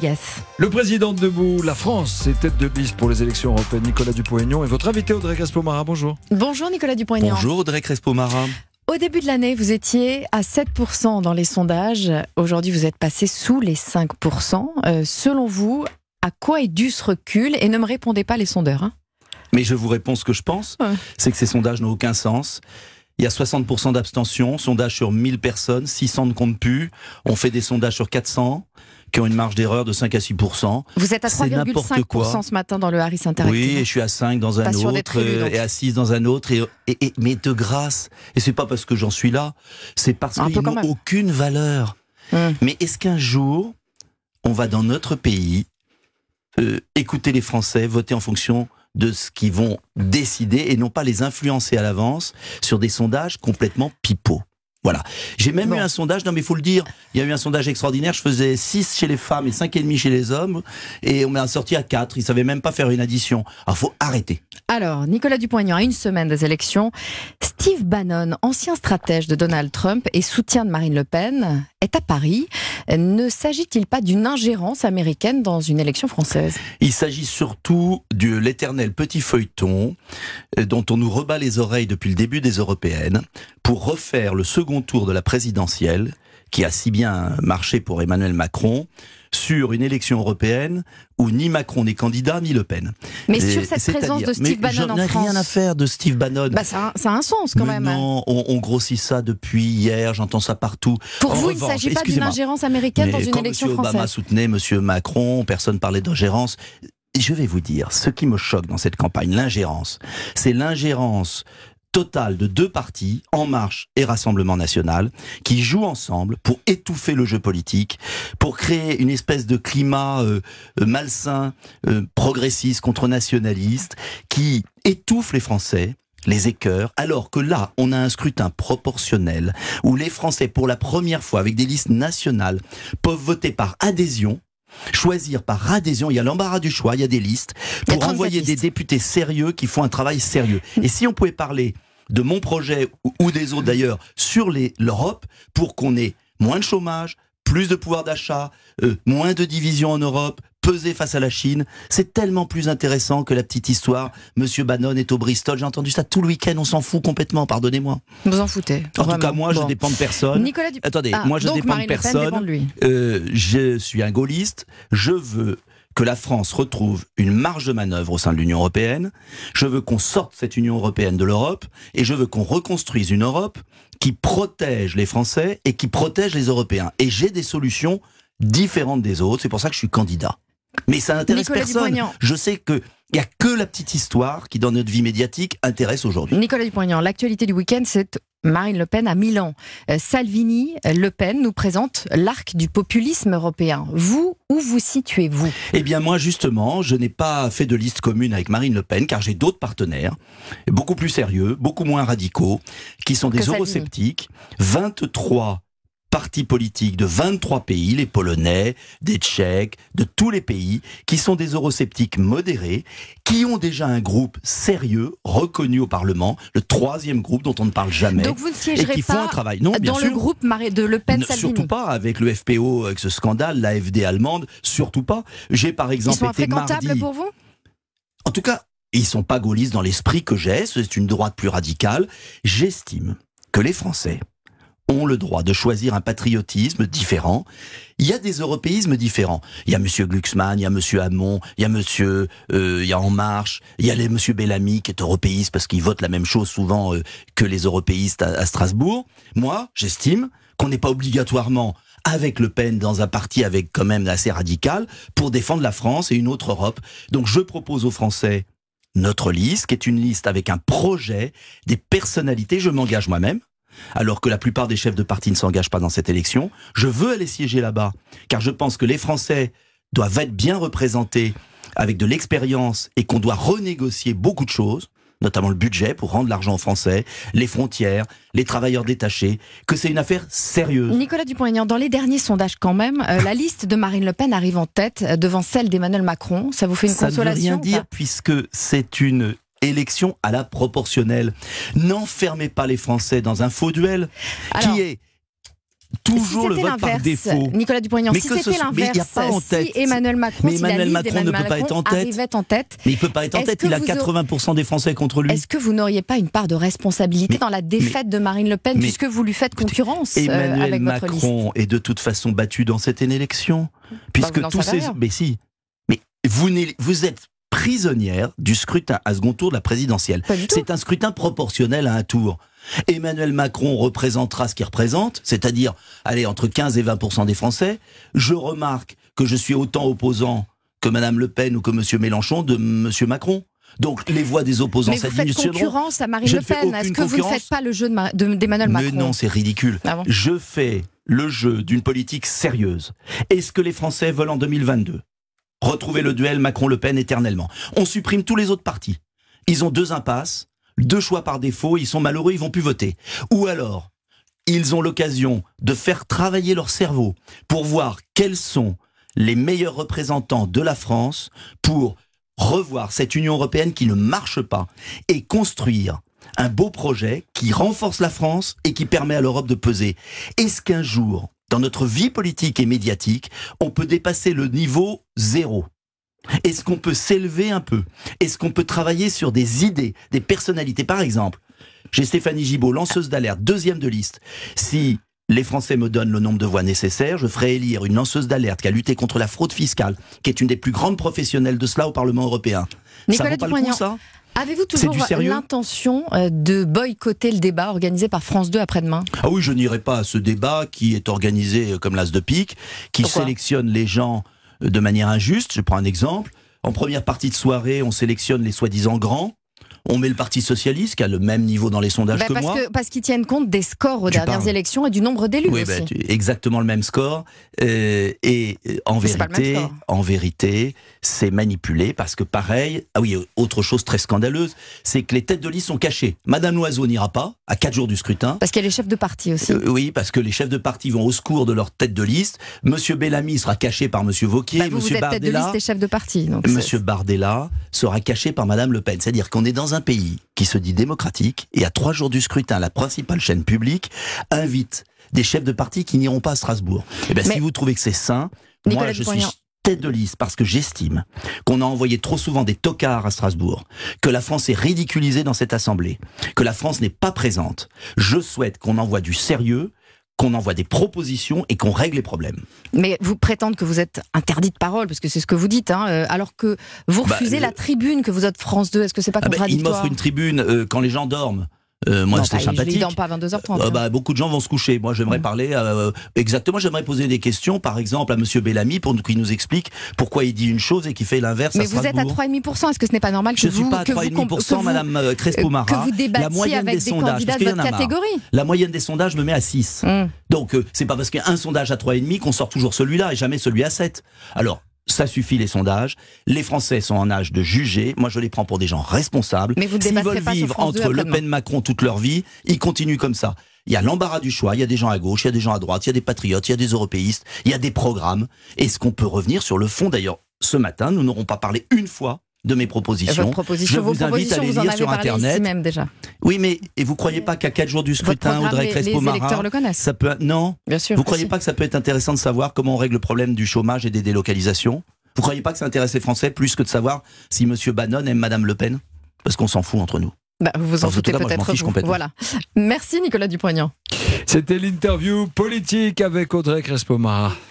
Rodriguez. Le président debout, la France est tête de liste pour les élections européennes. Nicolas Dupont-Aignan et votre invité Audrey Crespo-Mara. Bonjour. Bonjour Nicolas Dupont-Aignan. Bonjour Audrey Crespo-Mara. Au début de l'année, vous étiez à 7% dans les sondages. Aujourd'hui, vous êtes passé sous les 5%. Selon vous, à quoi est dû ce recul? Et ne me répondez pas les sondeurs. Mais je vous réponds ce que je pense. C'est que ces sondages n'ont aucun sens. Il y a 60% d'abstention, sondage sur 1000 personnes, 600 ne comptent plus. On fait des sondages sur 400 qui ont une marge d'erreur de 5 à 6%. Vous êtes à 3,5% ce matin dans le Harris Interactive. Oui, et je suis à 5 dans un autre, et à 6 dans un autre. Mais de grâce, et c'est pas parce que j'en suis là, c'est parce qu'ils n'ont aucune valeur. Mais est-ce qu'un jour, on va dans notre pays écouter les Français, voter en fonction de ce qu'ils vont décider et non pas les influencer à l'avance sur des sondages complètement pipeaux. Voilà. J'ai même eu un sondage, non mais il faut le dire, il y a eu un sondage extraordinaire, je faisais 6 chez les femmes et 5,5 chez les hommes, et on m'a sorti à 4, ils ne savaient même pas faire une addition. Alors faut arrêter. Alors, Nicolas Dupont-Aignan, à une semaine des élections, Steve Bannon, ancien stratège de Donald Trump et soutien de Marine Le Pen, est à Paris. Ne s'agit-il pas d'une ingérence américaine dans une élection française? Il s'agit surtout de l'éternel petit feuilleton dont on nous rebat les oreilles depuis le début des européennes pour refaire le second tour de la présidentielle qui a si bien marché pour Emmanuel Macron sur une élection européenne où ni Macron n'est candidat, ni Le Pen. Mais sur cette présence de Steve Bannon en France... j'en ai rien à faire de Steve Bannon. Ça a un sens quand même. Non, on grossit ça depuis hier, j'entends ça partout. Pour vous, il ne s'agit pas d'une ingérence américaine dans une élection française? Quand M. Obama soutenait M. Macron, personne ne parlait d'ingérence. Je vais vous dire, ce qui me choque dans cette campagne, l'ingérence, c'est l'ingérence totale de deux partis, En Marche et Rassemblement National, qui jouent ensemble pour étouffer le jeu politique, pour créer une espèce de climat malsain, progressiste contre nationaliste, qui étouffe les Français, les écœurs, alors que là, on a un scrutin proportionnel, où les Français, pour la première fois, avec des listes nationales, peuvent voter par adhésion, choisir par adhésion, il y a l'embarras du choix, il y a des listes, pour envoyer des députés sérieux qui font un travail sérieux. Et si on pouvait parler de mon projet, ou des autres d'ailleurs, sur l'Europe, pour qu'on ait moins de chômage, plus de pouvoir d'achat, moins de division en Europe, peser face à la Chine, c'est tellement plus intéressant que la petite histoire. Monsieur Bannon est au Bristol, j'ai entendu ça tout le week-end, on s'en fout complètement, pardonnez-moi. Vous en foutez. En tout cas, moi, je ne dépends de personne. Attendez, moi, je ne dépends de personne. Je suis un gaulliste, je veux que la France retrouve une marge de manœuvre au sein de l'Union européenne. Je veux qu'on sorte cette Union européenne de l'Europe et je veux qu'on reconstruise une Europe qui protège les Français et qui protège les Européens. Et j'ai des solutions différentes des autres, c'est pour ça que je suis candidat. Mais ça n'intéresse personne. Je sais qu'il n'y a que la petite histoire qui, dans notre vie médiatique, intéresse aujourd'hui. Nicolas Dupont-Aignan, l'actualité du week-end, c'est Marine Le Pen à Milan. Salvini, Le Pen nous présente l'arc du populisme européen. Vous, où vous situez-vous? Eh bien moi, justement, je n'ai pas fait de liste commune avec Marine Le Pen, car j'ai d'autres partenaires, beaucoup plus sérieux, beaucoup moins radicaux, qui sont des eurosceptiques. 23 partis politiques de 23 pays, les Polonais, des Tchèques, de tous les pays, qui sont des eurosceptiques modérés, qui ont déjà un groupe sérieux, reconnu au Parlement, le 3e groupe dont on ne parle jamais. Donc vous ne siégerez pas dans le groupe de Le Pen-Salvini? Surtout pas, avec le FPO, avec ce scandale, l'AfD allemande, surtout pas. J'ai par exemple été mardi... Ils sont infréquentables pour vous? En tout cas, ils ne sont pas gaullistes dans l'esprit que j'ai, c'est une droite plus radicale. J'estime que les Français ont le droit de choisir un patriotisme différent. Il y a des européismes différents. Il y a M. Glucksmann, il y a M. Hamon, il y a En Marche, il y a M. Bellamy qui est européiste parce qu'il vote la même chose souvent que les européistes à Strasbourg. Moi, j'estime qu'on n'est pas obligatoirement avec Le Pen dans un parti avec quand même assez radical pour défendre la France et une autre Europe. Donc je propose aux Français notre liste, qui est une liste avec un projet, des personnalités, je m'engage moi-même, alors que la plupart des chefs de parti ne s'engagent pas dans cette élection. Je veux aller siéger là-bas, car je pense que les Français doivent être bien représentés avec de l'expérience et qu'on doit renégocier beaucoup de choses, notamment le budget pour rendre l'argent aux Français, les frontières, les travailleurs détachés, que c'est une affaire sérieuse. Nicolas Dupont-Aignan, dans les derniers sondages quand même, la liste de Marine Le Pen arrive en tête devant celle d'Emmanuel Macron. Ça vous fait une consolation? Ça ne veut rien dire puisque c'est une élection à la proportionnelle. N'enfermez pas les Français dans un faux duel qui est toujours le c'était vote par l'inverse, défaut. Nicolas Dupont-Aignan, Mais si que ce c'était soit- mais il y a l'inverse, pas en tête. si Emmanuel Macron, Mais si la Emmanuel liste Macron d'Emmanuel ne peut pas être en tête. arrivait en tête, Mais il peut pas être en Est-ce tête, que il a vous 80% des Français contre lui. est-ce que vous n'auriez pas une part de responsabilité dans la défaite de Marine Le Pen, puisque vous lui faites concurrence Emmanuel avec votre liste? Macron est de toute façon battu dans cette élection. Puisque vous n'en tous savez ces... rien. Mais si. Mais vous êtes prisonnière du scrutin à second tour de la présidentielle. Pas du tout. C'est un scrutin proportionnel à un tour. Emmanuel Macron représentera ce qu'il représente, c'est-à-dire, allez, entre 15 et 20% des Français. Je remarque que je suis autant opposant que Madame Le Pen ou que Monsieur Mélenchon de Monsieur Macron. Donc les voix des opposants Mais vous faites s'additionneront. concurrence à Marine Je Le ne fais Pen. aucune Est-ce que vous ne concurrence. faites pas le jeu d'Emmanuel Macron? Mais non, c'est ridicule. Ah bon Je fais le jeu d'une politique sérieuse. Est-ce que les Français veulent en 2022 retrouver le duel Macron-Le Pen éternellement? On supprime tous les autres partis. Ils ont 2 impasses, 2 choix par défaut, ils sont malheureux, ils vont plus voter. Ou alors, ils ont l'occasion de faire travailler leur cerveau pour voir quels sont les meilleurs représentants de la France pour revoir cette Union européenne qui ne marche pas et construire un beau projet qui renforce la France et qui permet à l'Europe de peser. Est-ce qu'un jour, dans notre vie politique et médiatique, on peut dépasser le niveau 0 ? Est-ce qu'on peut s'élever un peu ? Est-ce qu'on peut travailler sur des idées, des personnalités ? Par exemple, j'ai Stéphanie Gibault, lanceuse d'alerte, 2e de liste. Si les Français me donnent le nombre de voix nécessaires, je ferai élire une lanceuse d'alerte qui a lutté contre la fraude fiscale, qui est une des plus grandes professionnelles de cela au Parlement européen. Nicolas Ça vaut pas le coup, Dupont-Aignan, ça ? avez-vous C'est toujours du sérieux l'intention de boycotter le débat organisé par France 2 après-demain? Ah oui, je n'irai pas à ce débat qui est organisé comme l'as de pique, qui Pourquoi sélectionne les gens de manière injuste. Je prends un exemple. En première partie de soirée, on sélectionne les soi-disant grands. On met le Parti Socialiste, qui a le même niveau dans les sondages que moi. Parce qu'ils tiennent compte des scores aux Tu dernières parles. élections et du nombre d'élus Oui, aussi. exactement le même score. En Mais c'est pas le même vérité, score. c'est manipulé parce que pareil. Ah oui, autre chose très scandaleuse, c'est que les têtes de liste sont cachées. Madame Loiseau n'ira pas à 4 jours du scrutin. Parce qu'il y a les chefs de parti aussi. Oui, parce que les chefs de parti vont au secours de leur tête de liste. Monsieur Bellamy sera caché par Monsieur Wauquiez. Vous Monsieur êtes tête de Bardella, liste et chef de parti. Donc Monsieur Bardella sera caché par Madame Le Pen. C'est-à-dire qu'on est dans un pays qui se dit démocratique et à 3 jours du scrutin, la principale chaîne publique invite des chefs de parti qui n'iront pas à Strasbourg. Eh bien, Mais si vous trouvez que c'est sain, Nicolas moi je suis Dupont-Aignan, tête de liste parce que j'estime qu'on a envoyé trop souvent des tocards à Strasbourg, que la France est ridiculisée dans cette assemblée, que la France n'est pas présente. Je souhaite qu'on envoie du sérieux, qu'on envoie des propositions et qu'on règle les problèmes. Mais vous prétendez que vous êtes interdit de parole, parce que c'est ce que vous dites, alors que vous refusez la tribune que vous êtes France 2. Est-ce que c'est pas Il contradictoire? m'offre une tribune quand les gens dorment. Moi, Non, c'est sympathique. Je ne pas à 22h30. Beaucoup de gens vont se coucher. Moi, j'aimerais parler exactement. J'aimerais poser des questions, par exemple, à Monsieur Bellamy pour qu'il nous explique pourquoi il dit une chose et qu'il fait l'inverse. Mais à vous êtes à Strasbourg. 3,5%. Est-ce que ce n'est pas normal que Je vous suis pas à 3,5%, Madame Crespo-Mara. que vous La débattiez moyenne avec des des sondages, candidats parce de qu'il y en votre a marre. catégorie? La moyenne des sondages me met à 6. Donc, c'est pas parce qu'il y a un sondage à 3,5 qu'on sort toujours celui-là et jamais celui à 7. Alors, ça suffit les sondages. Les Français sont en âge de juger. Moi, je les prends pour des gens responsables. Mais vous ne S'ils débattrez veulent pas sur vivre France 2 entre Le après-demain. Pen, Macron toute leur vie, ils continuent comme ça. Il y a l'embarras du choix. Il y a des gens à gauche, il y a des gens à droite, il y a des patriotes, il y a des européistes, il y a des programmes. Est-ce qu'on peut revenir sur le fond? D'ailleurs, ce matin, nous n'aurons pas parlé une fois de mes propositions. Je vos vous invite à propositions, les vous en lire avez sur parlé Internet. ici même déjà. Oui, mais et vous croyez pas qu'à 4 jours du Votre scrutin, programme, Audrey les Crespo-Mara, électeurs le connaissent. ça peut non? Bien sûr. Vous croyez pas que ça peut être intéressant de savoir comment on règle le problème du chômage et des délocalisations? Vous croyez pas que ça intéresse les Français plus que de savoir si Monsieur Bannon aime Madame Le Pen? Parce qu'on s'en fout entre nous. Vous vous en En tout foutez cas, moi, je m'en peut-être. fiche vous. complètement. Voilà. Merci Nicolas Dupont-Aignan. C'était l'interview politique avec Audrey Crespo-Mara.